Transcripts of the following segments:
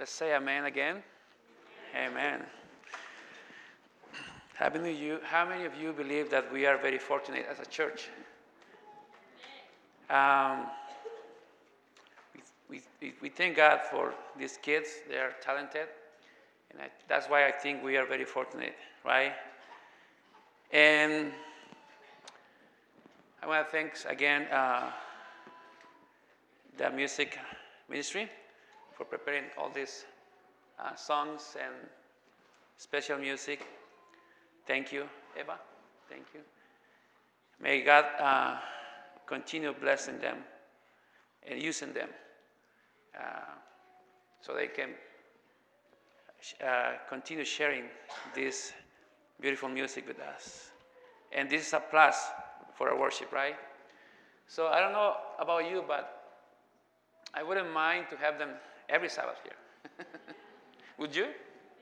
Let's say amen again. Amen. How many of you believe that we are very fortunate as a church? We thank God for these kids. They are talented. And that's why I think we are very fortunate, right? And I want to thank again the music ministry for preparing all these songs and special music. Thank you, Eva. Thank you. May God continue blessing them and using them so they can continue sharing this beautiful music with us. And this is a plus for our worship, right? So I don't know about you, but I wouldn't mind to have them every Sabbath here. Would you?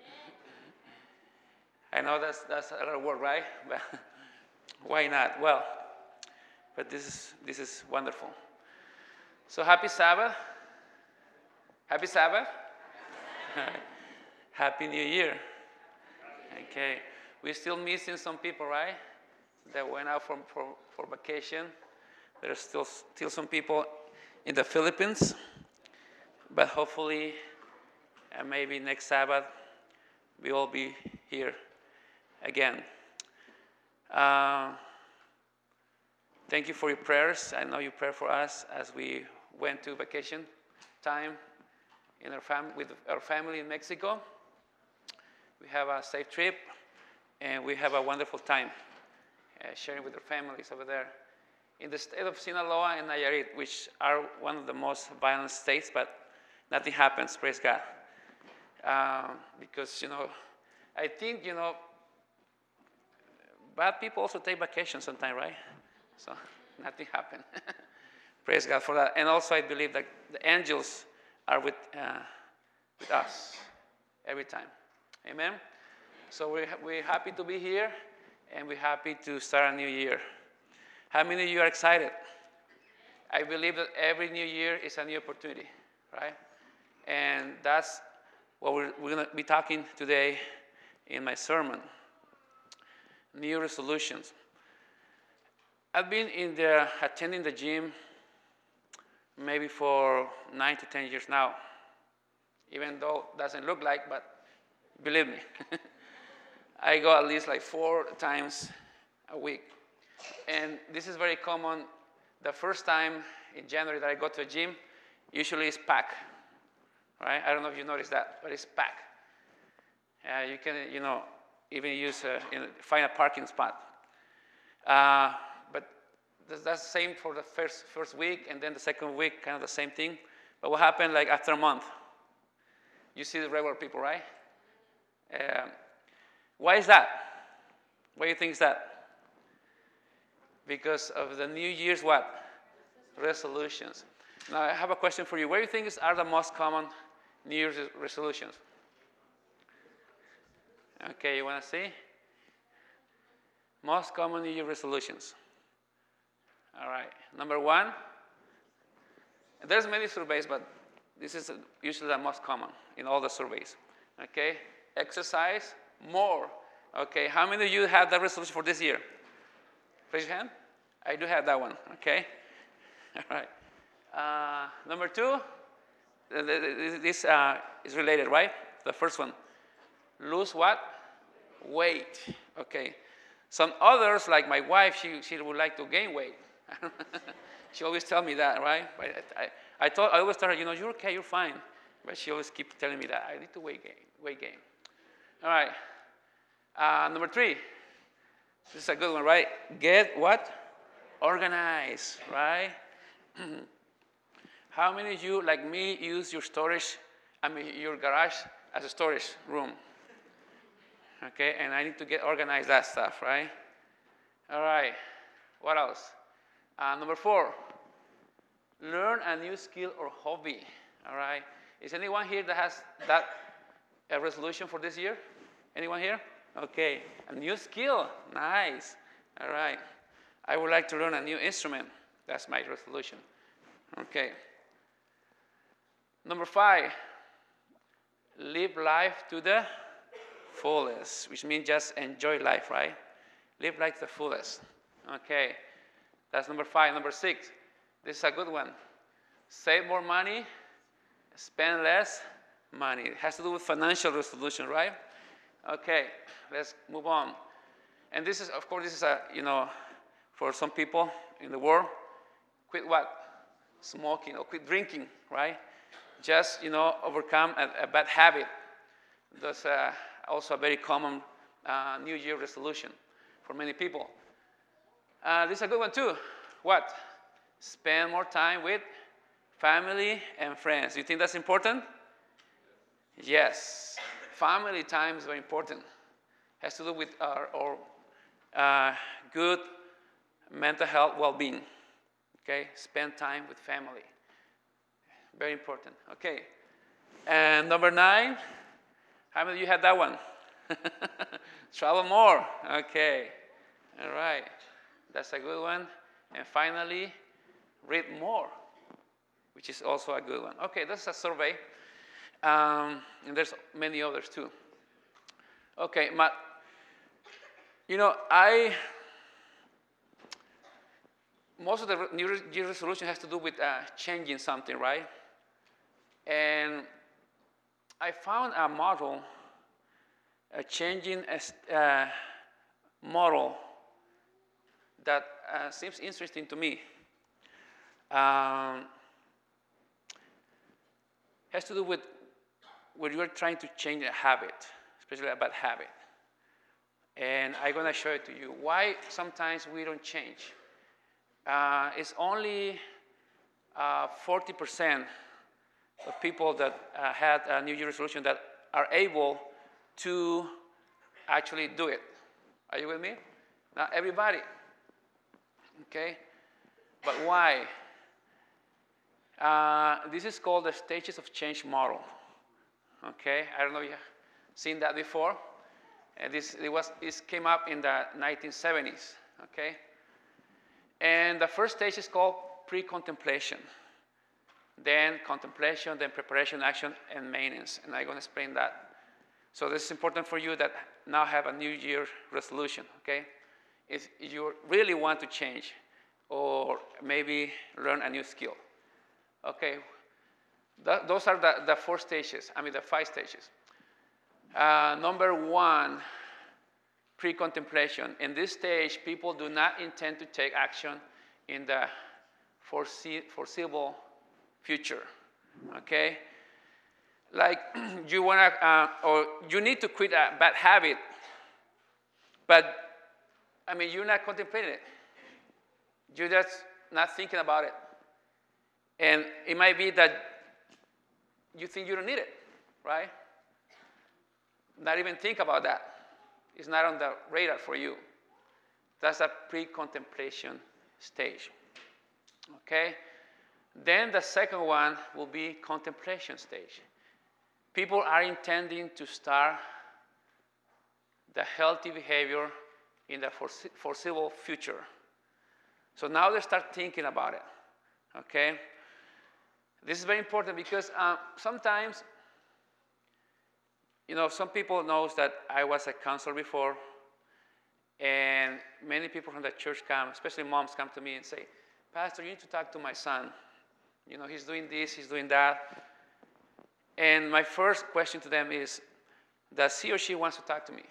I know that's a lot of work, right? But why not? Well, but this is wonderful. So happy Sabbath. Happy Sabbath. Happy New Year. Okay. We're still missing some people, right? That went out for vacation. There are still some people in the Philippines. But hopefully, maybe next Sabbath, we will be here again. Thank you for your prayers. I know you pray for us as we went to vacation time with our family in Mexico. We have a safe trip, and we have a wonderful time sharing with our families over there. In the state of Sinaloa and Nayarit, which are one of the most violent states, but nothing happens, praise God. Because, I think, bad people also take vacation sometime, right? So nothing happened. Praise God for that. And also I believe that the angels are with us every time. Amen? So we're happy to be here, and we're happy to start a new year. How many of you are excited? I believe that every new year is a new opportunity, right? And that's what we're going to be talking today in my sermon. New resolutions. I've been attending the gym maybe for 9 to 10 years now, even though it doesn't look like, but believe me, I go at least like 4 times a week. And this is very common. The first time in January that I go to a gym, usually it's packed, right? I don't know if you noticed that, but it's packed. You can, even find a parking spot. But that's the same for the first week, and then the second week, kind of the same thing. But what happened, like after a month? You see the regular people, right? Why is that? Why do you think is that? Because of the New Year's what? Resolutions. Now, I have a question for you. What do you think are the most common New Year's resolutions? Okay, you want to see? Most common New Year resolutions. All right. Number 1. There's many surveys, but this is usually the most common in all the surveys. Okay. Exercise more. Okay. How many of you have that resolution for this year? Raise your hand. I do have that one. Okay. All right. Number 2. This is related, right? The first one. Lose what? Weight. Okay. Some others, like my wife, she would like to gain weight. She always tells me that, right? But I always tell her, you're okay, you're fine. But she always keeps telling me that I need to weight gain. All right. Number 3. This is a good one, right? Get what? Organized, right? How many of you, like me, use your your garage as a storage room? Okay, and I need to get organized that stuff, right? All right. What else? Number 4. Learn a new skill or hobby. All right. Is anyone here that has that resolution for this year? Anyone here? Okay. A new skill. Nice. All right. I would like to learn a new instrument. That's my resolution. Okay. Number 5. live life to the fullest, which means just enjoy life, right? Live life to the fullest. Okay, that's number 5. Number 6, this is a good one. Save more money, spend less money. It has to do with financial resolution, right? Okay, let's move on. And this is, of course, this is a, for some people in the world, quit what? Smoking or quit drinking, right? Just, overcome a bad habit. That's also a very common New Year resolution for many people. This is a good one too. What? Spend more time with family and friends. You think that's important? Yes. Family time is very important. Has to do with our good mental health well-being. Okay? Spend time with family. Very important. Okay. And number 9, how many of you had that one? Travel more. Okay. All right. That's a good one. And finally, read more, which is also a good one. Okay, that's a survey. And there's many others too. Okay, most of the New Year resolution has to do with changing something, right? And I found a model, a changing model that seems interesting to me. Has to do with when you're trying to change a habit, especially a bad habit. And I'm going to show it to you. Why sometimes we don't change. It's only 40% of people that had a New Year resolution that are able to actually do it. Are you with me? Not everybody. Okay? But why? This is called the stages of change model. Okay? I don't know if you've seen that before. This came up in the 1970s. Okay? And the first stage is called pre-contemplation. Then contemplation, then preparation, action, and maintenance. And I'm going to explain that. So this is important for you that now have a New Year resolution. Okay? If you really want to change or maybe learn a new skill. Okay, those are the 4 stages, the 5 stages. Number 1, pre-contemplation. In this stage, people do not intend to take action in the foreseeable future, okay? Like you want to, or you need to quit a bad habit, but, you're not contemplating it. You're just not thinking about it. And it might be that you think you don't need it, right? Not even think about that. It's not on the radar for you. That's a pre-contemplation stage. Okay? Then the second one will be contemplation stage. People are intending to start the healthy behavior in the foreseeable future. So now they start thinking about it. Okay? This is very important because sometimes, some people knows that I was a counselor before, and many people from the church come, especially moms, come to me and say, Pastor, you need to talk to my son. He's doing this, he's doing that. And my first question to them is, does he or she wants to talk to me?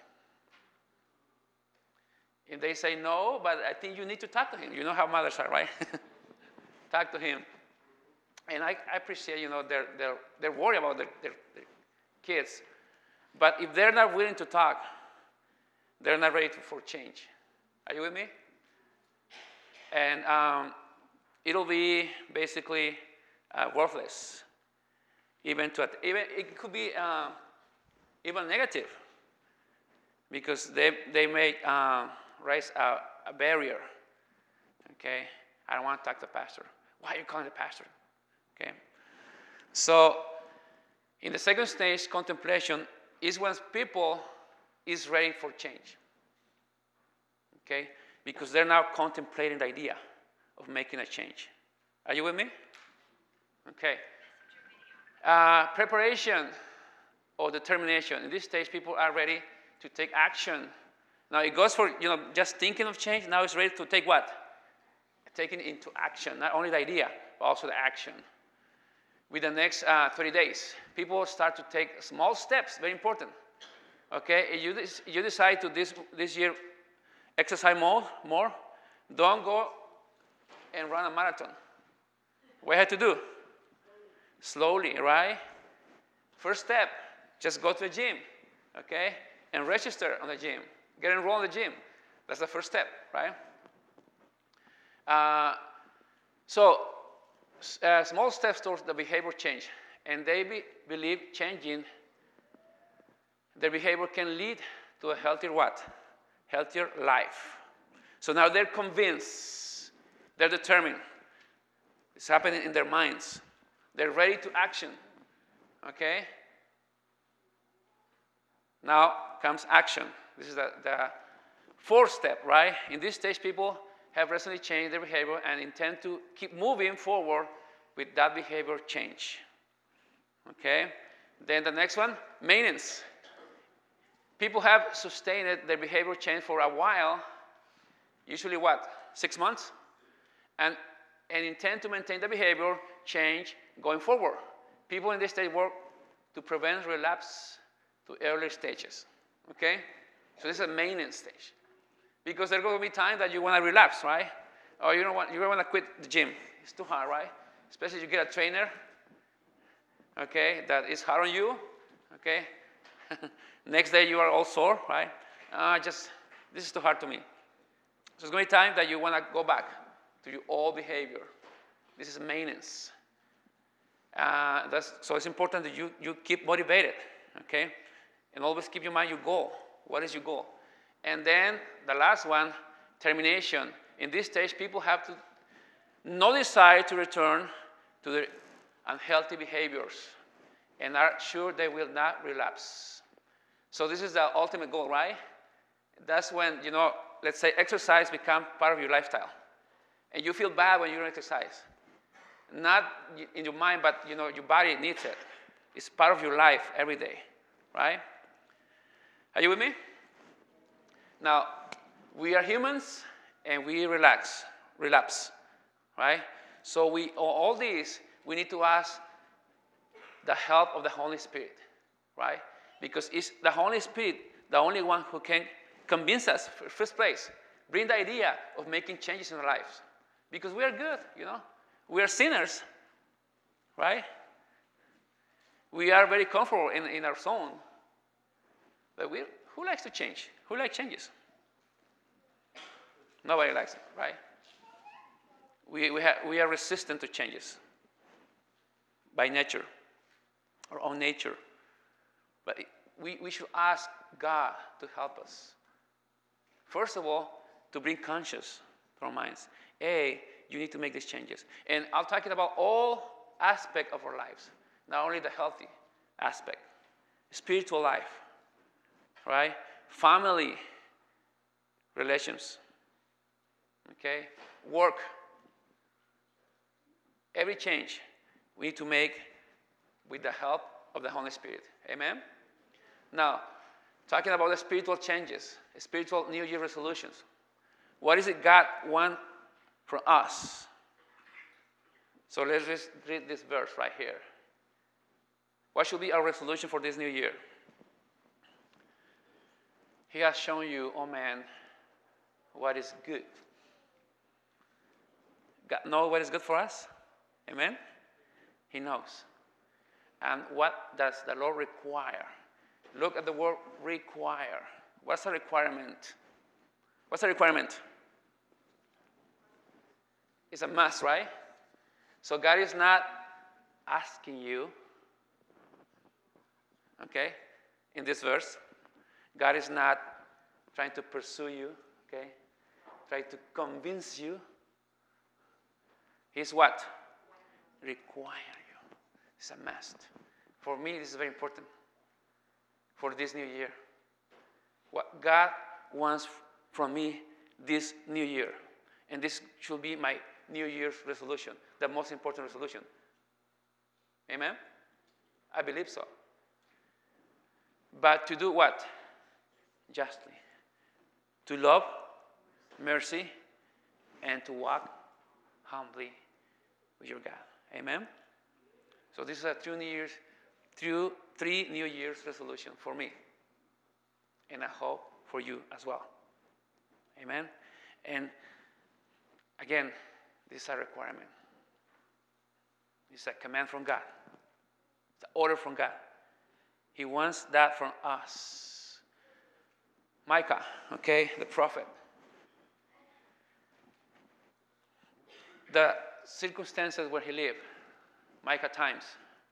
If they say no, but I think you need to talk to him. You know how mothers are, right? Talk to him. And I appreciate, they're worried about their kids. But if they're not willing to talk, they're not ready for change. Are you with me? And it'll be basically worthless. Even it could be even negative, because they may raise a barrier. Okay, I don't want to talk to the pastor. Why are you calling the pastor? Okay, so in the second stage, contemplation is when people is ready for change. Okay, because they're now contemplating the idea of making a change. Are you with me? Okay. Preparation. or determination. In this stage, people are ready to take action. Now, it goes for, just thinking of change. Now it's ready to take what? Taking it into action. Not only the idea, but also the action. With the next 30 days, people start to take small steps, very important. Okay, if you decide to this year exercise more, don't go and run a marathon. What you have to do? Slowly, right? First step, just go to the gym, okay? And register on the gym. Get enrolled in the gym. That's the first step, right? Small steps towards the behavior change. And they believe changing their behavior can lead to a healthier what? Healthier life. So now they're convinced. They're determined. It's happening in their minds. They're ready to action. Okay? Now comes action. This is the fourth step, right? In this stage, people have recently changed their behavior and intend to keep moving forward with that behavior change. Okay? Then the next one, maintenance. People have sustained their behavior change for a while, usually what? 6 months? And intend to maintain the behavior change going forward. People in this stage work to prevent relapse to earlier stages. Okay? So this is a maintenance stage. Because there's going to be times that you want to relapse, right? Or you don't want to quit the gym. It's too hard, right? Especially if you get a trainer, okay, that is hard on you, okay? Next day you are all sore, right? This is too hard to me. So it's going to be time that you want to go back to your old behavior. This is maintenance. So it's important that you keep motivated, okay? And always keep in mind your goal. What is your goal? And then the last one, termination. In this stage, people have to no desire to return to their unhealthy behaviors and are sure they will not relapse. So this is the ultimate goal, right? That's when, let's say exercise becomes part of your lifestyle. And you feel bad when you don't exercise. Not in your mind, but your body needs it. It's part of your life every day, right? Are you with me? Now, we are humans and we relapse, right? So all these, we need to ask the help of the Holy Spirit, right? Because it's the Holy Spirit, the only one who can convince us, in the first place, bring the idea of making changes in our lives. Because we are good, We are sinners, right? We are very comfortable in our zone. But who likes to change? Who likes changes? Nobody likes it, right? We are resistant to changes by nature, our own nature. But we should ask God to help us. First of all, to bring conscience to our minds. Hey, you need to make these changes. And I'm talking about all aspects of our lives, not only the healthy aspect, spiritual life, right? Family, relations, okay? Work. Every change we need to make with the help of the Holy Spirit. Amen? Now, talking about the spiritual changes, spiritual New Year resolutions. What is it God wants from us? So let's just read this verse right here. What should be our resolution for this new year? He has shown you, oh man, what is good. God knows what is good for us. Amen? He knows. And what does the Lord require? Look at the word require. What's a requirement? What's a requirement? It's a must, right? So God is not asking you, okay, in this verse. God is not trying to pursue you, okay, trying to convince you. He's what? Require you. It's a must. For me, this is very important for this new year. What God wants from me this new year. And this should be my New Year's resolution, the most important resolution. Amen? I believe so. but to do what? Justly. To love, mercy, and to walk humbly with your God. Amen? So this is a 3 New Year's resolution for me. And I hope for you as well. Amen? And again, this is a requirement. It's a command from God. It's an order from God. He wants that from us. Micah, okay, the prophet. The circumstances where he lived, Micah times,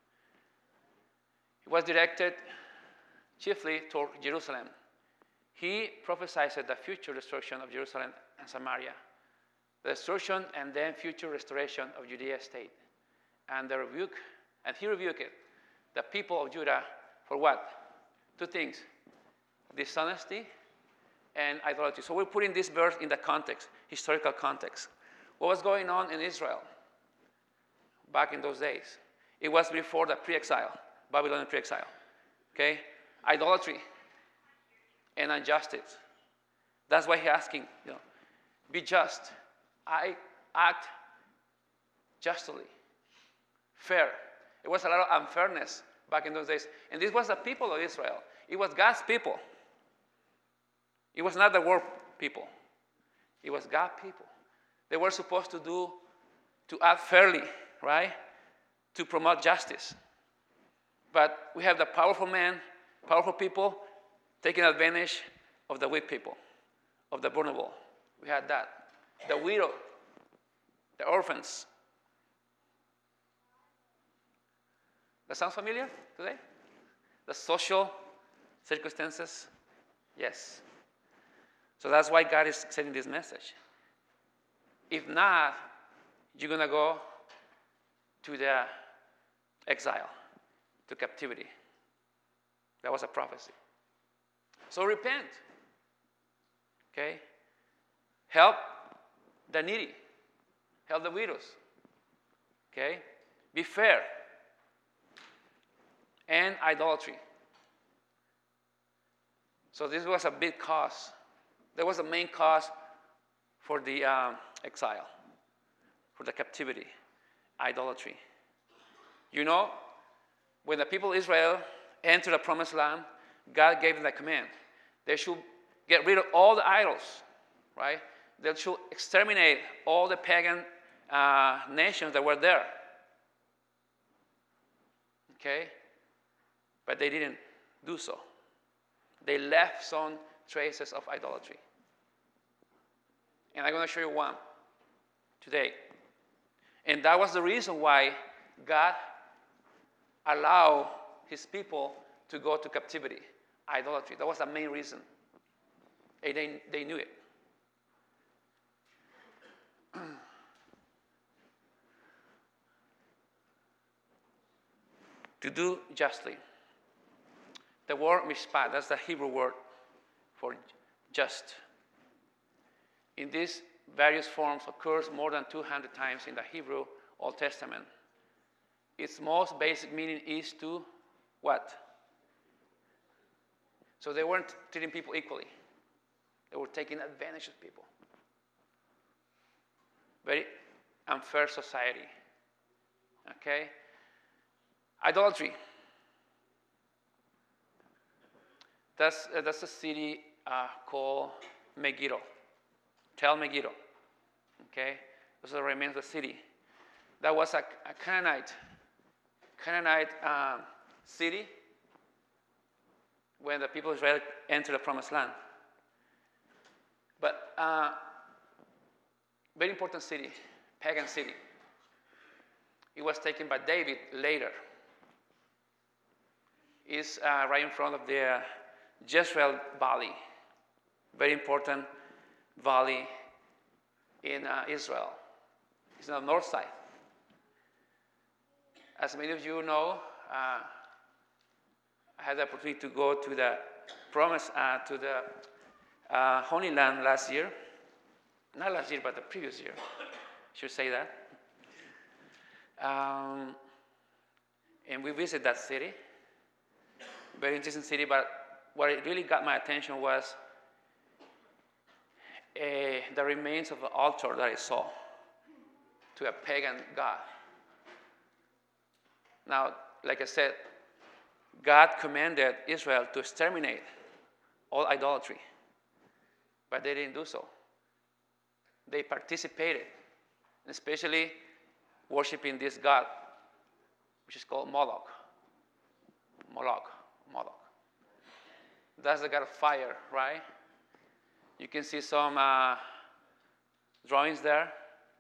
it was directed chiefly toward Jerusalem. He prophesied the future destruction of Jerusalem and Samaria, the destruction and then future restoration of Judea state. And he rebuked the people of Judah for what? 2 things: dishonesty and idolatry. So we're putting this verse in the context, historical context. What was going on in Israel back in those days? It was before the pre-exile, Babylonian pre-exile. Okay? Idolatry and injustice. That's why he's asking, be just. I act justly, fair. It was a lot of unfairness back in those days. And this was the people of Israel. It was God's people. It was not the world people. It was God's people. They were supposed to act fairly, right? To promote justice. But we have the powerful people taking advantage of the weak people, of the vulnerable. We had that. The widow, the orphans. That sounds familiar today? The social circumstances? Yes. So that's why God is sending this message. If not, you're going to go to the exile, to captivity. That was a prophecy. So repent. Okay? Help the needy. Help the widows. Okay? Be fair. And idolatry. So this was a big cause. That was the main cause for the exile, for the captivity, idolatry. When the people of Israel entered the promised land, God gave them the command. They should get rid of all the idols, right? They should exterminate all the pagan nations that were there. Okay? But they didn't do so. They left some traces of idolatry. And I'm going to show you one today. And that was the reason why God allowed his people to go to captivity, idolatry. That was the main reason. And they knew it. To do justly. The word mishpat, that's the Hebrew word for just. In these various forms occurs more than 200 times in the Hebrew Old Testament. Its most basic meaning is to what? So they weren't treating people equally. They were taking advantage of people. Very unfair society. Okay? Idolatry. That's a city called Megiddo. Tel Megiddo. Okay? Those are the remains of the city. That was a Canaanite city when the people of Israel entered the promised land. But very important city, pagan city. It was taken by David later. It's right in front of the Jezreel Valley, very important valley in Israel. It's on the north side. As many of you know, I had the opportunity to go to the to the Holy Land last year. Not last year, but the previous year. I should say that. And we visited that city. Very interesting city, but what it really got my attention was the remains of the altar that I saw to a pagan god. Now, like I said, God commanded Israel to exterminate all idolatry, but they didn't do so. They participated, especially worshiping this god, which is called Moloch. Moloch. That's the god of fire, right? You can see some drawings there.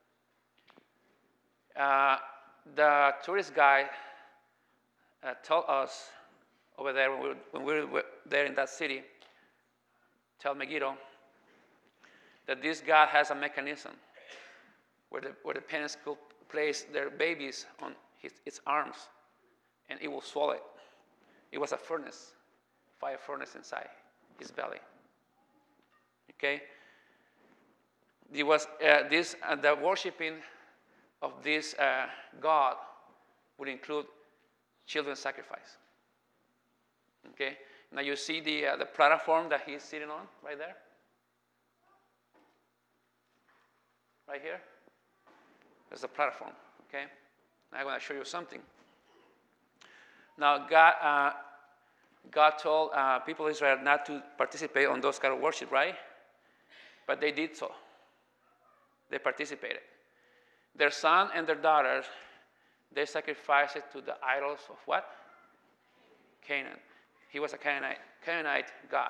The tourist guide told us over there when we were there in that city, tell Megiddo, that this god has a mechanism where the parents could place their babies on its arms, and it will swallow it. It was a furnace, fire furnace inside his belly. Okay? It was the worshiping of this god would include children's sacrifice. Okay? Now you see the platform that he's sitting on right there? Right here? There's a platform, okay? Now I'm going to show you something. Now God told people of Israel not to participate on those kind of worship, right? But they did so. They participated. Their son and their daughters, they sacrificed it to the idols of what? Canaan. He was a Canaanite god.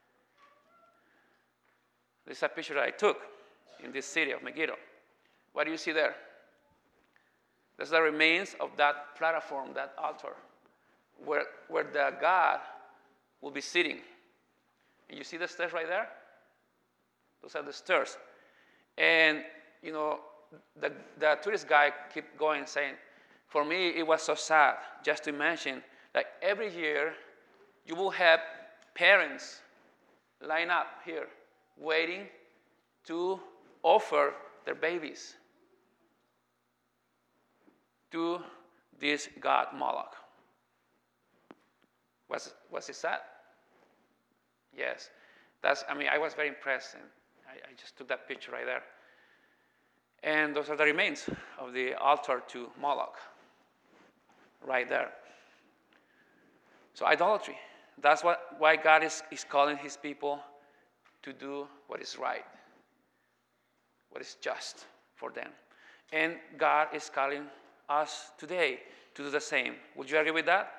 This is a picture that I took in this city of Megiddo. What do you see there? There's the remains of that platform, that altar, where the god will be sitting. And you see the stairs right there? Those are the stairs. And, you know, the tourist guide kept going saying, for me, it was so sad just to imagine that every year you will have parents line up here waiting to offer their babies to this god Moloch. Was it sad? Yes. I was very impressed, and I just took that picture right there. And those are the remains of the altar to Moloch, right there. So idolatry. That's why God is calling his people to do what is right, what is just for them. And God is calling us today to do the same. Would you agree with that?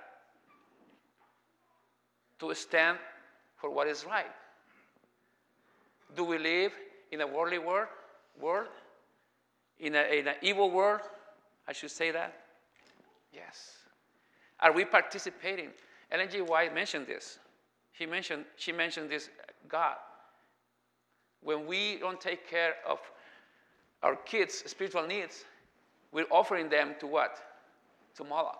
To stand for what is right. Do we live in a worldly world? In an evil world? I should say that? Yes. Are we participating? Ellen G. White mentioned this. She mentioned this God. When we don't take care of our kids' spiritual needs, we're offering them to what? To Moloch.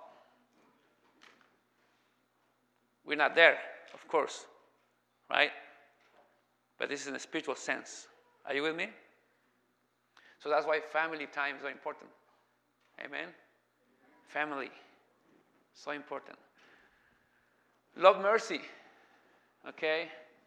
We're not there, of course, right? But this is in a spiritual sense. Are you with me? So that's why family time is so important. Amen? Family. So important. Love mercy. Okay?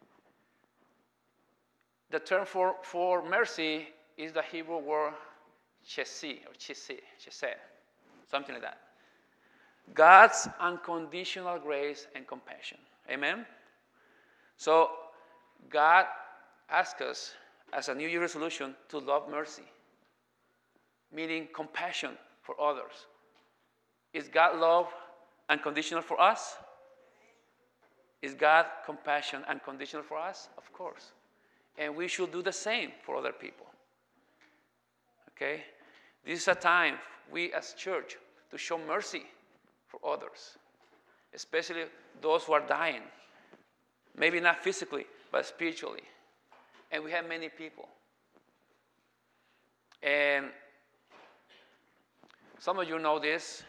The term for mercy is the Hebrew word chesed, something like that. God's unconditional grace and compassion. Amen? So God asks us as a New Year resolution to love mercy, meaning compassion for others. Is God love unconditional for us? Is God compassion unconditional for us? Of course. And we should do the same for other people. Okay? This is a time, we as church, to show mercy for others, especially those who are dying. Maybe not physically, but spiritually. And we have many people. And some of you know this.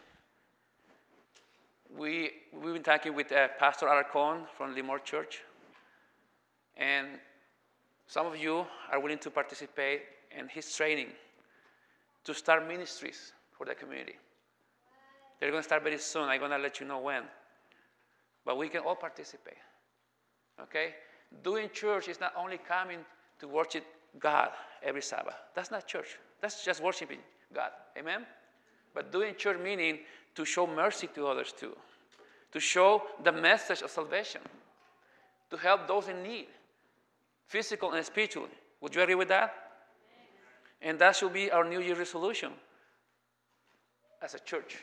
We've been talking with Pastor Alarcon from Limor Church. And some of you are willing to participate in his training to start ministries for the community. They're going to start very soon. I'm going to let you know when. but we can all participate. Okay? Doing church is not only coming to worship God every Sabbath. That's not church. That's just worshiping God. Amen? But doing church meaning to show mercy to others too. To show the message of salvation. To help those in need. Physical and spiritual. Would you agree with that? And that should be our New Year resolution as a church.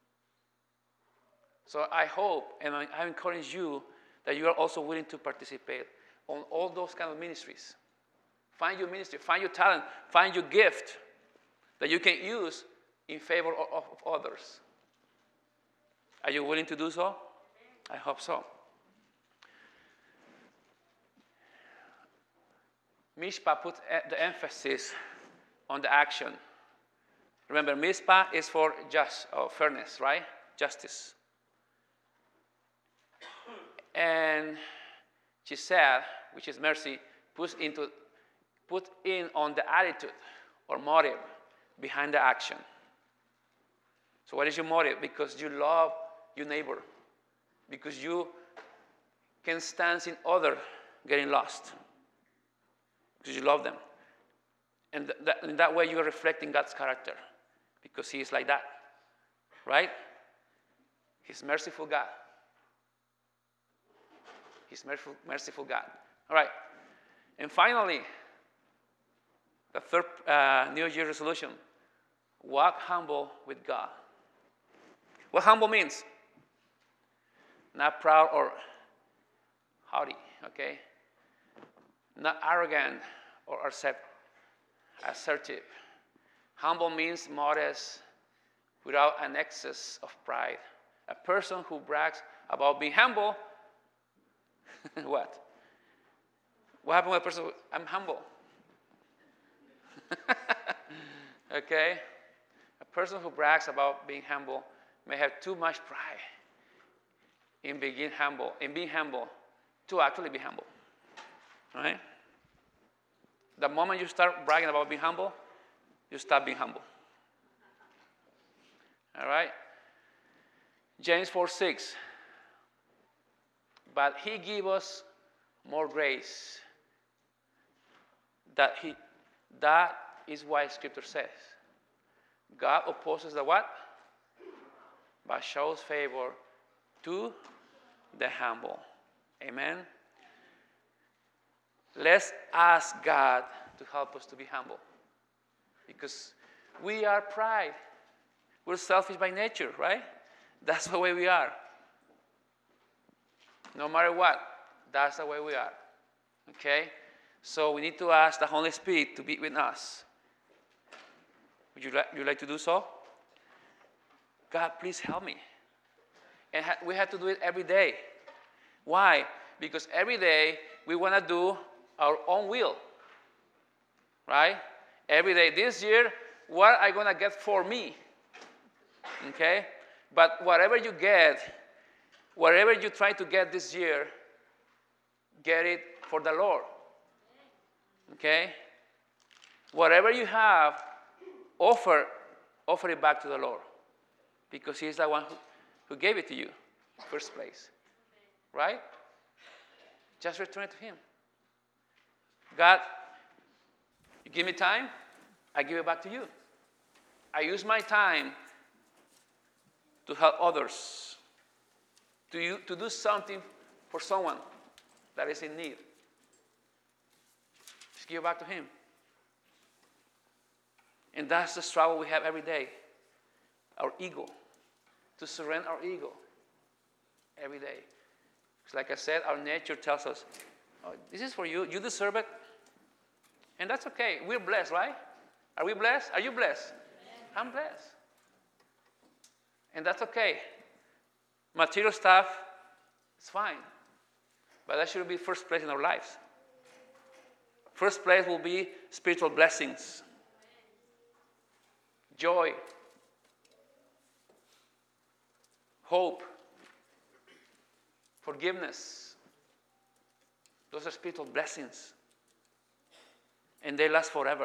So I hope and I encourage you that you are also willing to participate on all those kind of ministries. Find your ministry, find your talent, find your gift that you can use in favor of others. Are you willing to do so? I hope so. Mishpah put the emphasis on the action. Remember, Mishpah is for fairness, right? Justice. And she said, which is mercy, put in on the attitude or motive behind the action. So what is your motive? Because you love your neighbor. Because you can stand in other getting lost. Because you love them. And in that way you are reflecting God's character. Because he is like that. Right? He's merciful God. He's merciful God. All right. And finally, the third New Year resolution. Walk humble with God. What humble means? Not proud or haughty, okay? Not arrogant or assertive. Humble means modest, without an excess of pride. A person who brags about being humble, what? What happened with a person I'm humble? Okay? A person who brags about being humble may have too much pride in being humble to actually be humble. Right? The moment you start bragging about being humble, you stop being humble. All right? James 4:6. But he gave us more grace. That is why Scripture says, God opposes the what? But shows favor to the humble. Amen? Let's ask God to help us to be humble. Because we are pride. We're selfish by nature, right? That's the way we are. No matter what, that's the way we are. Okay? So we need to ask the Holy Spirit to be with us. Would you like to do so? God, please help me. And we have to do it every day. Why? Because every day we want to do our own will. Right? Every day. This year, what am I going to get for me? Okay? But whatever you get, whatever you try to get this year, get it for the Lord. Okay? Whatever you have, offer it back to the Lord. Because He is the one who gave it to you in the first place. Right? Just return it to Him. God, you give me time, I give it back to you. I use my time to help others, to do something for someone that is in need. Just give it back to Him. And that's the struggle we have every day. Our ego. To surrender our ego every day. Because like I said, our nature tells us, oh, this is for you. You deserve it. And that's okay. We're blessed, right? Are we blessed? Are you blessed? I'm blessed. And that's okay. Material stuff is fine. But that should be first place in our lives. First place will be spiritual blessings. Joy. Hope. Forgiveness. Those are spiritual blessings. And they last forever.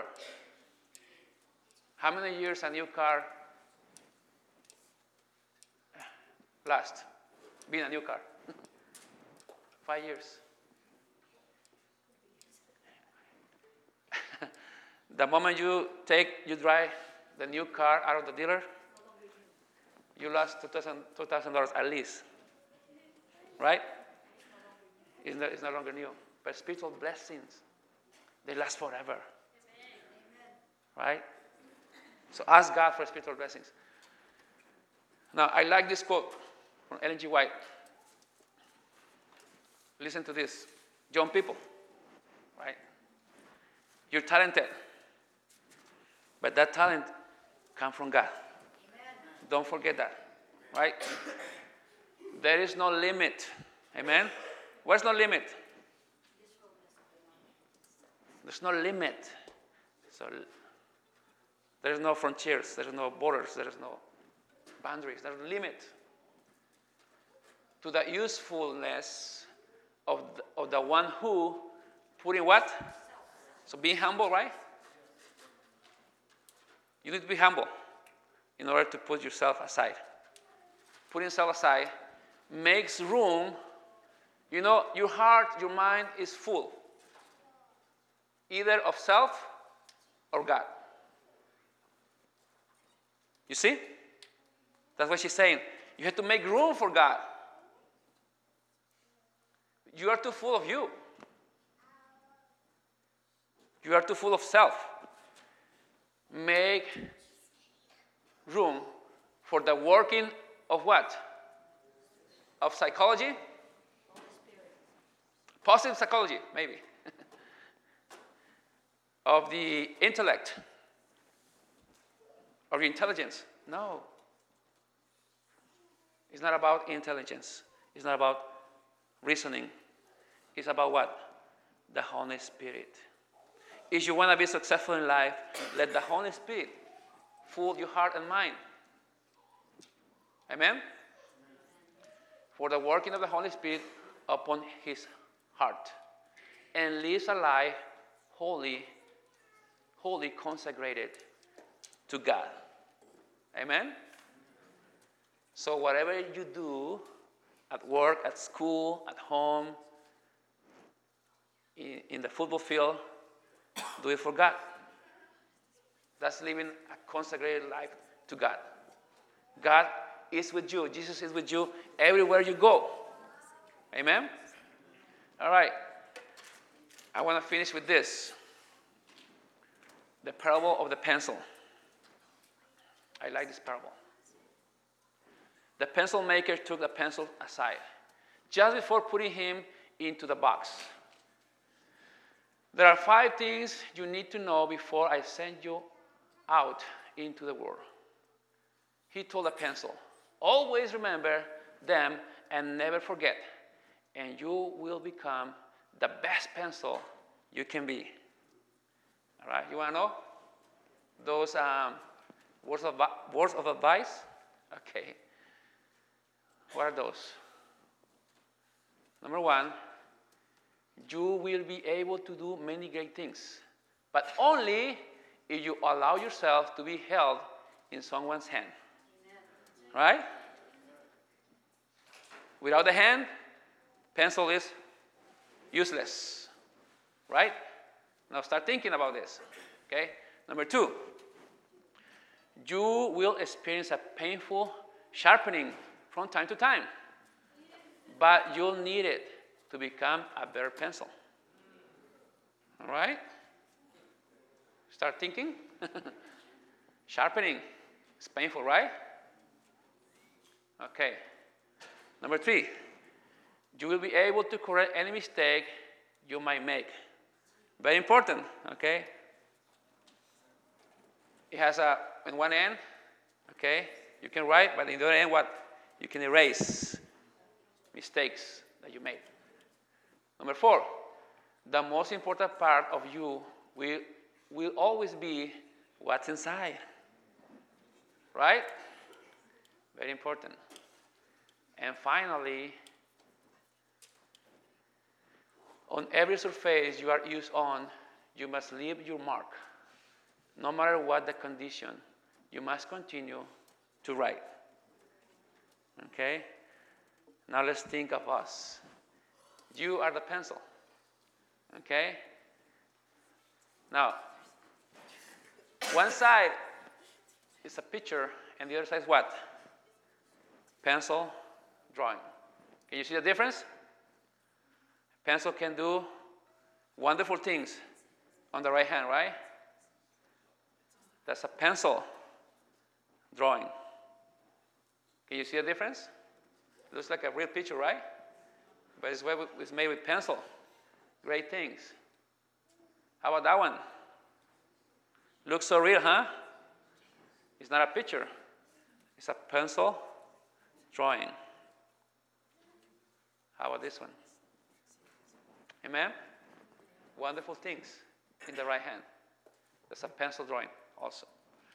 How many years a new car lasts? Being a new car. 5 years. The moment you drive the new car out of the dealer, you lost $2,000 at least. Right? It's no longer new. But spiritual blessings, they last forever. Right? So ask God for spiritual blessings. Now, I like this quote from Ellen G. White. Listen to this. Young people, right? You're talented. But that talent comes from God. Amen. Don't forget that, right? There is no limit. Amen? What's no limit? There's no limit. So there's no frontiers. There's no borders. There's no boundaries. There's no limit to the usefulness of the one who put in what? So being humble, right? You need to be humble in order to put yourself aside. Putting yourself aside makes room. You know, your heart, your mind is full, either of self or God. You see? That's what she's saying. You have to make room for God. You are too full of you. You are too full of self. Make room for the working of what? Of psychology? Positive psychology, maybe. Of the intellect. Of your intelligence. No. It's not about intelligence. It's not about reasoning. It's about what? The Holy Spirit. If you want to be successful in life, let the Holy Spirit fill your heart and mind. Amen? For the working of the Holy Spirit upon his heart. And lives a life wholly consecrated to God. Amen? So whatever you do, at work, at school, at home, in the football field, do it for God. That's living a consecrated life to God. God is with you. Jesus is with you everywhere you go. Amen? All right. I want to finish with this. The parable of the pencil. I like this parable. The pencil maker took the pencil aside just before putting him into the box. There are 5 things you need to know before I send you out into the world. He told the pencil, always remember them and never forget, and you will become the best pencil you can be. All right, you want to know those words of advice? Okay. What are those? Number 1, you will be able to do many great things, but only if you allow yourself to be held in someone's hand. Right? Without the hand, pencil is useless. Right? Now start thinking about this. Okay? Number 2, you will experience a painful sharpening from time to time, but you'll need it to become a better pencil. All right? Start thinking. Sharpening. It's painful, right? Okay. Number 3, you will be able to correct any mistake you might make. Very important, okay? It has in one end, okay, you can write, but in the other end, what? You can erase mistakes that you made. Number 4, the most important part of you will always be what's inside. Right? Very important. And finally, on every surface you are used on, you must leave your mark. No matter what the condition, you must continue to write. Okay? Now let's think of us. You are the pencil. Okay? Now, one side is a picture, and the other side is what? Pencil, drawing. Can you see the difference? Pencil can do wonderful things on the right hand, right? That's a pencil drawing. Can you see the difference? It looks like a real picture, right? But it's made with pencil. Great things. How about that one? Looks so real, huh? It's not a picture. It's a pencil drawing. How about this one? Amen? Wonderful things in the right hand. That's a pencil drawing also.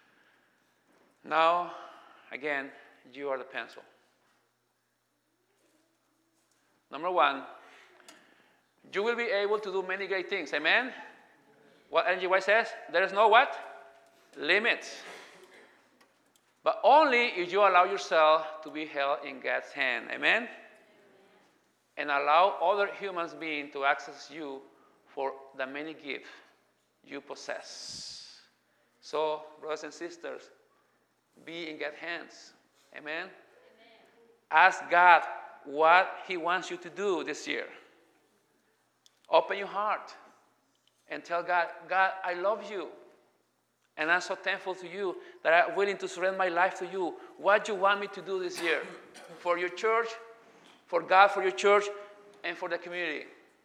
Now, again, you are the pencil. Number one, you will be able to do many great things. Amen? What Ellen G. White says, there is no what? Limits. But only if you allow yourself to be held in God's hand. Amen? And allow other human beings to access you for the many gifts you possess. So, brothers and sisters, be in God's hands. Amen? Ask God what He wants you to do this year. Open your heart and tell God, God, I love you. And I'm so thankful to you that I'm willing to surrender my life to you. What do you want me to do this year? For your church, for God, for your church, and for the community.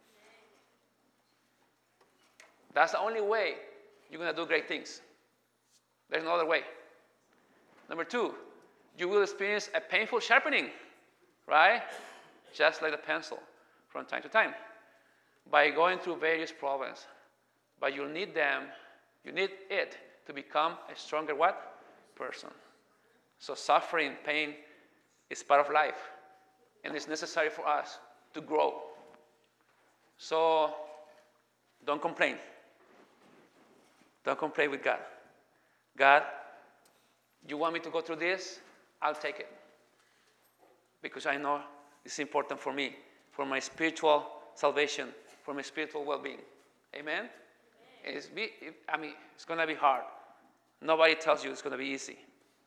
That's the only way you're going to do great things. There's no other way. Number two, you will experience a painful sharpening, right? Just like the pencil from time to time. By going through various problems. But you'll need them, you need it to become a stronger what? Person. So suffering, pain is part of life. And it's necessary for us to grow. So don't complain. Don't complain with God. God, you want me to go through this? I'll take it. Because I know it's important for me, for my spiritual salvation, for my spiritual well-being. Amen? It's going to be hard. Nobody tells you it's going to be easy.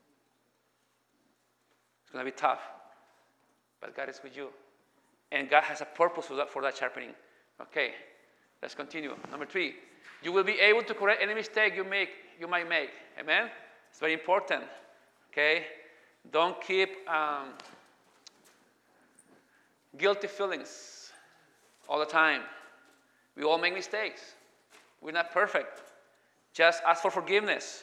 It's going to be tough. But God is with you. And God has a purpose for that sharpening. Okay, let's continue. Number three, you will be able to correct any mistake you might make. Amen? It's very important. Okay? Don't keep guilty feelings all the time. We all make mistakes. We're not perfect. Just ask for forgiveness.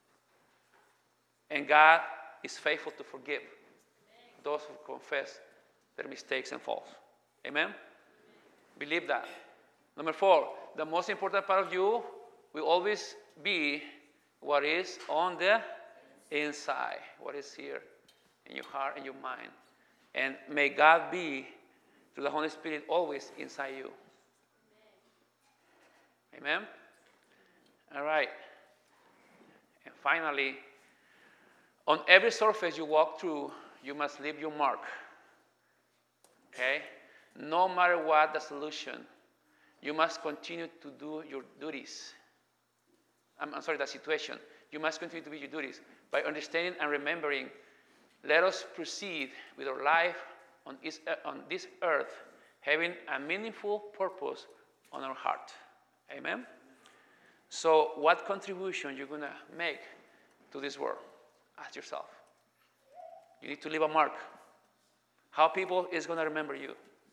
And God is faithful to forgive those who confess their mistakes and faults. Amen? Believe that. Number four, the most important part of you will always be what is on the inside, what is here in your heart and your mind. And may God be, through the Holy Spirit, always inside you. Amen? All right. And finally, on every surface you walk through, you must leave your mark. Okay? No matter what the solution, you must continue to do your duties. The situation. You must continue to do your duties by understanding and remembering. Let us proceed with our life on this earth, having a meaningful purpose on our heart. Amen? So, what contribution you're going to make to this world? Ask yourself. You need to leave a mark. How people is going to remember you?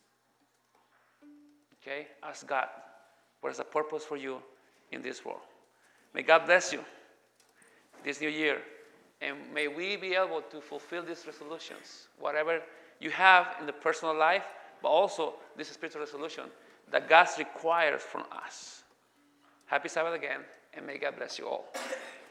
Okay? Ask God, what is the purpose for you in this world? May God bless you this new year. And may we be able to fulfill these resolutions, whatever you have in the personal life, but also this spiritual resolution that God requires from us. Happy Sabbath again, and may God bless you all.